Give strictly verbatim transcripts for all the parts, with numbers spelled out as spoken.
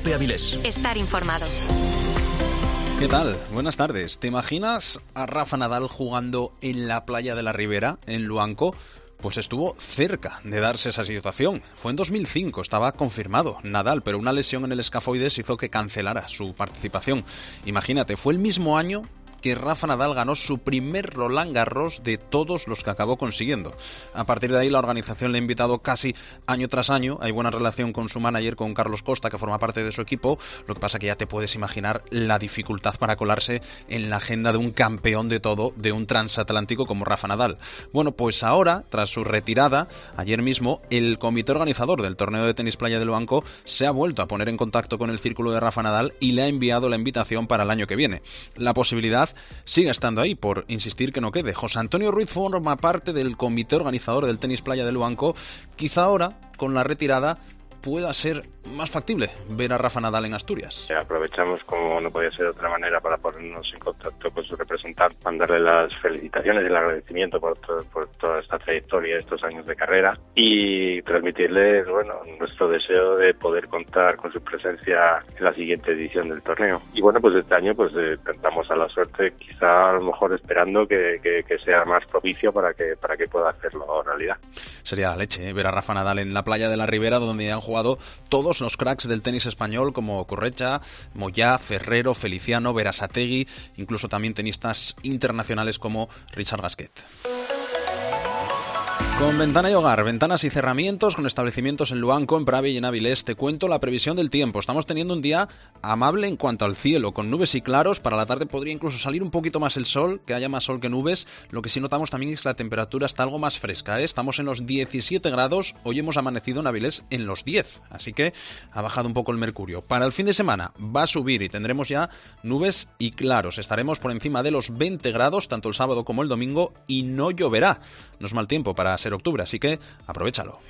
Cope Avilés. Estar informado. ¿Qué tal? Buenas tardes. ¿Te imaginas a Rafa Nadal jugando en la playa de la Ribera, en Luanco? Pues estuvo cerca de darse esa situación. Fue en dos mil cinco, estaba confirmado Nadal, pero una lesión en el escafoides hizo que cancelara su participación. Imagínate, fue el mismo año que Rafa Nadal ganó su primer Roland Garros de todos los que acabó consiguiendo. A partir de ahí la organización le ha invitado casi año tras año. Hay buena relación con su manager, con Carlos Costa, que forma parte de su equipo. Lo que pasa que ya te puedes imaginar la dificultad para colarse en la agenda de un campeón de todo, de un transatlántico como Rafa Nadal. Bueno, pues ahora, tras su retirada, ayer mismo, el comité organizador del torneo de tenis playa de Luanco se ha vuelto a poner en contacto con el círculo de Rafa Nadal y le ha enviado la invitación para el año que viene. La posibilidad sigue estando ahí, por insistir que no quede. José Antonio Ruiz forma parte del comité organizador del tenis playa de Luanco. Quizá ahora, con la retirada, pueda ser más factible ver a Rafa Nadal en Asturias. Aprovechamos, como no podía ser de otra manera, para ponernos en contacto con su representante, mandarle las felicitaciones y el agradecimiento por, to- por toda esta trayectoria, estos años de carrera, y transmitirles, bueno, nuestro deseo de poder contar con su presencia en la siguiente edición del torneo. Y bueno, pues este año pues eh, tentamos a la suerte, quizá a lo mejor esperando que, que, que sea más propicio para que para que pueda hacerlo realidad. Sería la leche, ¿eh? Ver a Rafa Nadal en la playa de la Ribera, donde han jugado todos los cracks del tenis español, como Correcha, Moyá, Ferrero, Feliciano, Berasategui, incluso también tenistas internacionales como Richard Gasquet. Con Ventana y Hogar, ventanas y cerramientos, con establecimientos en Luanco, en Pravia y en Avilés, te cuento la previsión del tiempo. Estamos teniendo un día amable en cuanto al cielo, con nubes y claros. Para la tarde podría incluso salir un poquito más el sol, que haya más sol que nubes. Lo que sí notamos también es que la temperatura está algo más fresca, ¿eh? Estamos en los diecisiete grados, hoy hemos amanecido en Avilés en los diez, así que ha bajado un poco el mercurio. Para el fin de semana va a subir y tendremos ya nubes y claros. Estaremos por encima de los veinte grados, tanto el sábado como el domingo, y no lloverá. No es mal tiempo para ser octubre, así que aprovéchalo.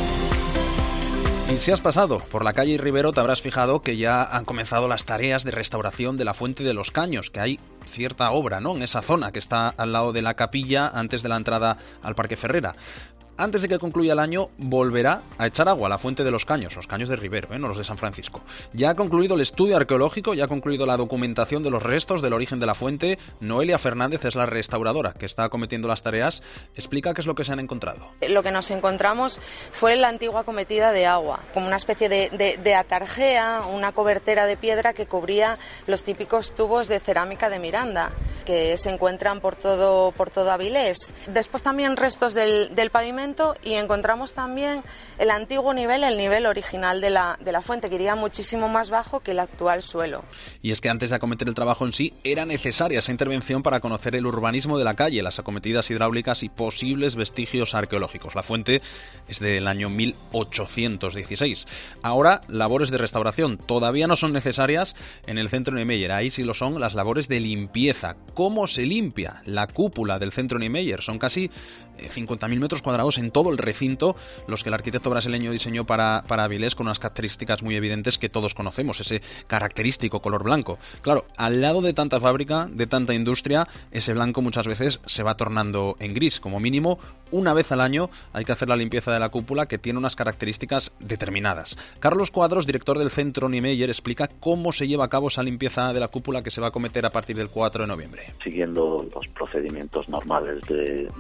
Y si has pasado por la calle Rivero, te habrás fijado que ya han comenzado las tareas de restauración de la Fuente de los Caños, que hay cierta obra, ¿no?, en esa zona que está al lado de la capilla, antes de la entrada al Parque Ferrera. Antes de que concluya el año, volverá a echar agua a la Fuente de los Caños, los caños de Rivero, ¿eh? No los de San Francisco. Ya ha concluido el estudio arqueológico, ya ha concluido la documentación de los restos, del origen de la fuente. Noelia Fernández es la restauradora que está acometiendo las tareas. Explica qué es lo que se han encontrado. Lo que nos encontramos fue la antigua cometida de agua, como una especie de, de, de atarjea, una cobertera de piedra que cubría los típicos tubos de cerámica de Miranda, que se encuentran por todo, por todo Avilés. Después también restos del, del pavimento, y encontramos también el antiguo nivel, el nivel original de la, de la fuente, que iría muchísimo más bajo que el actual suelo. Y es que antes de acometer el trabajo en sí, era necesaria esa intervención para conocer el urbanismo de la calle, las acometidas hidráulicas y posibles vestigios arqueológicos. La fuente es del año mil ochocientos dieciséis. Ahora, labores de restauración todavía no son necesarias en el Centro Niemeyer. Ahí sí lo son las labores de limpieza. ¿Cómo se limpia la cúpula del Centro Niemeyer? Son casi cincuenta mil metros cuadrados en todo el recinto, los que el arquitecto brasileño diseñó para, para Avilés, con unas características muy evidentes que todos conocemos, ese característico color blanco. Claro, al lado de tanta fábrica, de tanta industria, ese blanco muchas veces se va tornando en gris. Como mínimo, una vez al año hay que hacer la limpieza de la cúpula, que tiene unas características determinadas. Carlos Cuadros, director del Centro Niemeyer, explica cómo se lleva a cabo esa limpieza de la cúpula que se va a acometer a partir del cuatro de noviembre. Siguiendo los procedimientos normales de,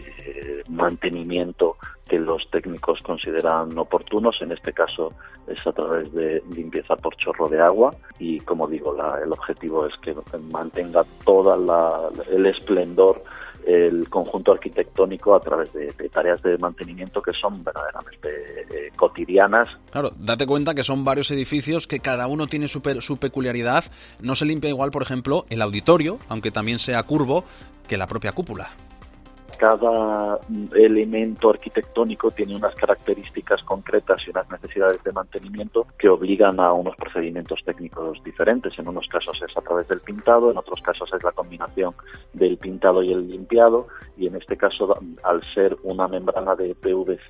de mantenimiento que los técnicos consideran oportunos. En este caso es a través de limpieza por chorro de agua, y como digo, la, el objetivo es que mantenga todo el esplendor, el conjunto arquitectónico, a través de, de tareas de mantenimiento que son verdaderamente eh, cotidianas. Claro, date cuenta que son varios edificios que cada uno tiene su, pe- su peculiaridad. No se limpia igual, por ejemplo, el auditorio, aunque también sea curvo, que la propia cúpula. Cada elemento arquitectónico tiene unas características concretas y unas necesidades de mantenimiento que obligan a unos procedimientos técnicos diferentes. En unos casos es a través del pintado, en otros casos es la combinación del pintado y el limpiado, y en este caso, al ser una membrana de P V C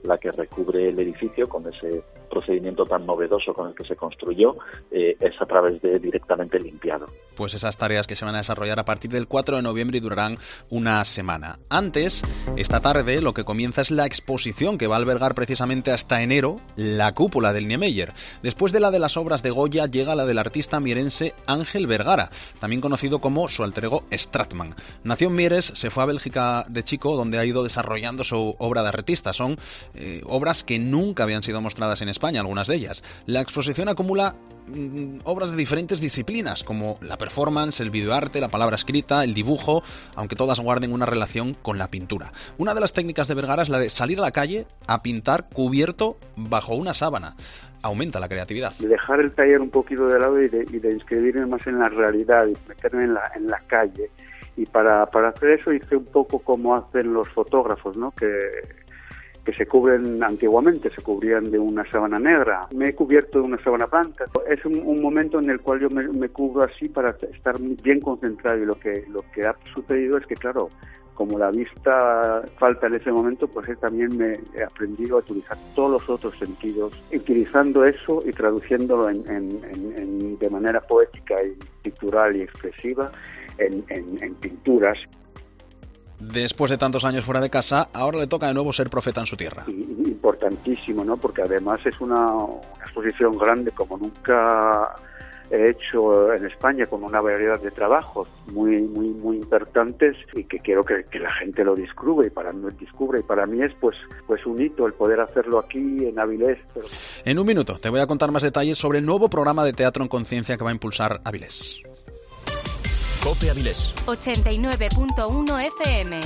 la que recubre el edificio con ese procedimiento tan novedoso con el que se construyó, eh, es a través de directamente limpiado. Pues esas tareas que se van a desarrollar a partir del cuatro de noviembre y durarán una semana. Antes, esta tarde, lo que comienza es la exposición que va a albergar precisamente hasta enero la cúpula del Niemeyer. Después de la de las obras de Goya, llega la del artista mierense Ángel Vergara, también conocido como su alter ego Stratman. Nació en Mieres, se fue a Bélgica de chico, donde ha ido desarrollando su obra de artista. Son eh, obras que nunca habían sido mostradas en España, algunas de ellas. La exposición acumula mm, obras de diferentes disciplinas, como la performance, el videoarte, la palabra escrita, el dibujo, aunque todas guarden una relación con la pintura. Una de las técnicas de Vergara es la de salir a la calle a pintar cubierto bajo una sábana. Aumenta la creatividad. De dejar el taller un poquito de lado y de, y de inscribirme más en la realidad y meterme en la, en la calle. Y para, para hacer eso hice un poco como hacen los fotógrafos, ¿no? Que, que se cubren antiguamente, se cubrían de una sábana negra. Me he cubierto de una sábana blanca. Es un, un momento en el cual yo me, me cubro así para estar bien concentrado, y lo que, lo que ha sucedido es que, claro, como la vista falta en ese momento, pues también me he aprendido a utilizar todos los otros sentidos, utilizando eso y traduciéndolo en, en, en, en, de manera poética y pictural y expresiva en, en, en pinturas. Después de tantos años fuera de casa, ahora le toca de nuevo ser profeta en su tierra. Importantísimo, ¿no? Porque además es una, una exposición grande como nunca he hecho en España, con una variedad de trabajos muy muy muy importantes, y que quiero que, que la gente lo descubra y para mí descubra y para mí es pues pues un hito el poder hacerlo aquí en Avilés. Pero... En un minuto te voy a contar más detalles sobre el nuevo programa de teatro en conciencia que va a impulsar Avilés. COPE Avilés ochenta y nueve punto uno F M.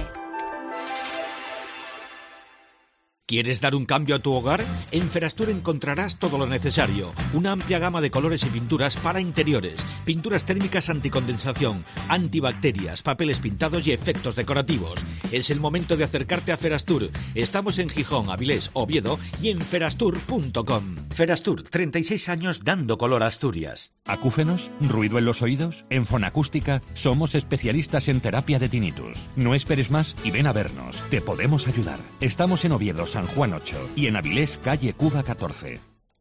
¿Quieres dar un cambio a tu hogar? En Ferastur encontrarás todo lo necesario. Una amplia gama de colores y pinturas para interiores, pinturas térmicas anticondensación, antibacterias, papeles pintados y efectos decorativos. Es el momento de acercarte a Ferastur. Estamos en Gijón, Avilés, Oviedo y en ferastur punto com. Ferastur, treinta y seis años dando color a Asturias. ¿Acúfenos? ¿Ruido en los oídos? En Fonacústica somos especialistas en terapia de tinnitus. No esperes más y ven a vernos. Te podemos ayudar. Estamos en Oviedo, San Juan ocho y en Avilés, calle Cuba catorce.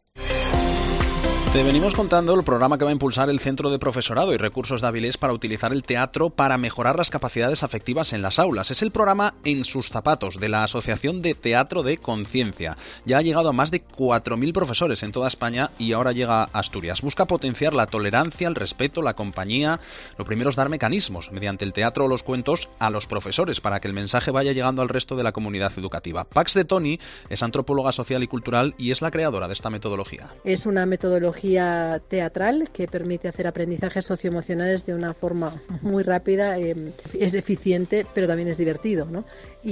Te venimos contando el programa que va a impulsar el Centro de Profesorado y Recursos de Avilés para utilizar el teatro para mejorar las capacidades afectivas en las aulas. Es el programa En sus zapatos de la Asociación de Teatro de Conciencia. Ya ha llegado a más de cuatro mil profesores en toda España y ahora llega a Asturias. Busca potenciar la tolerancia, el respeto, la compañía. Lo primero es dar mecanismos mediante el teatro o los cuentos a los profesores para que el mensaje vaya llegando al resto de la comunidad educativa. Pax de Toni es antropóloga social y cultural y es la creadora de esta metodología. Es una metodología teatral que permite hacer aprendizajes socioemocionales de una forma muy rápida, eh, es eficiente, pero también es divertido, ¿no?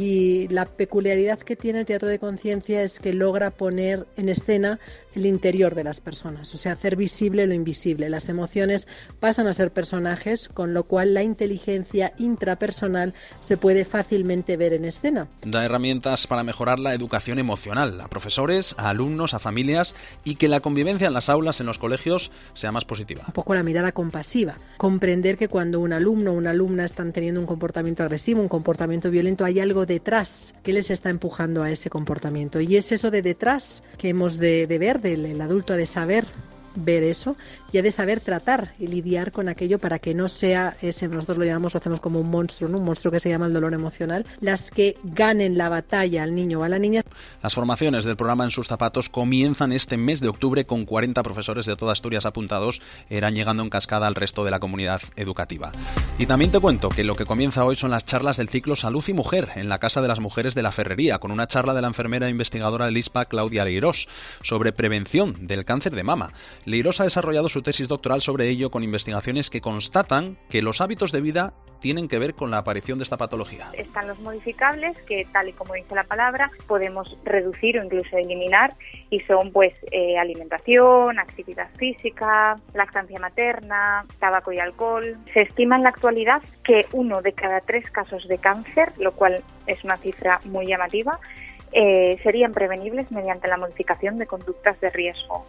Y la peculiaridad que tiene el teatro de conciencia es que logra poner en escena el interior de las personas, o sea, hacer visible lo invisible. Las emociones pasan a ser personajes, con lo cual la inteligencia intrapersonal se puede fácilmente ver en escena. Da herramientas para mejorar la educación emocional a profesores, a alumnos, a familias, y que la convivencia en las aulas, en los colegios, sea más positiva. Un poco la mirada compasiva, comprender que cuando un alumno o una alumna están teniendo un comportamiento agresivo, un comportamiento violento, hay algo detrás que les está empujando a ese comportamiento, y es eso de detrás que hemos de, de ver, del el adulto ha de saber ver eso y ha de saber tratar y lidiar con aquello para que no sea ese, nosotros lo llamamos, lo hacemos como un monstruo, ¿no? Un monstruo que se llama el dolor emocional, las que ganen la batalla al niño o a la niña. Las formaciones del programa En sus zapatos comienzan este mes de octubre con cuarenta profesores de toda Asturias apuntados, irán llegando en cascada al resto de la comunidad educativa. Y también te cuento que lo que comienza hoy son las charlas del ciclo Salud y Mujer en la Casa de las Mujeres de la Ferrería, con una charla de la enfermera e investigadora del I S P A, Claudia Leirós, sobre prevención del cáncer de mama. Leirós ha desarrollado su tesis doctoral sobre ello con investigaciones que constatan que los hábitos de vida tienen que ver con la aparición de esta patología. Están los modificables que, tal y como dice la palabra, podemos reducir o incluso eliminar, y son pues eh, alimentación, actividad física, lactancia materna, tabaco y alcohol. Se estima en la actualidad que uno de cada tres casos de cáncer, lo cual es una cifra muy llamativa, eh, serían prevenibles mediante la modificación de conductas de riesgo.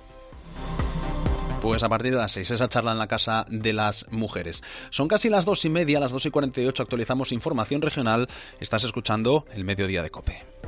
Pues a partir de las seis, esa charla en la Casa de las Mujeres. Son casi las dos y media, las dos y cuarenta y ocho, actualizamos información regional. Estás escuchando el Mediodía de COPE.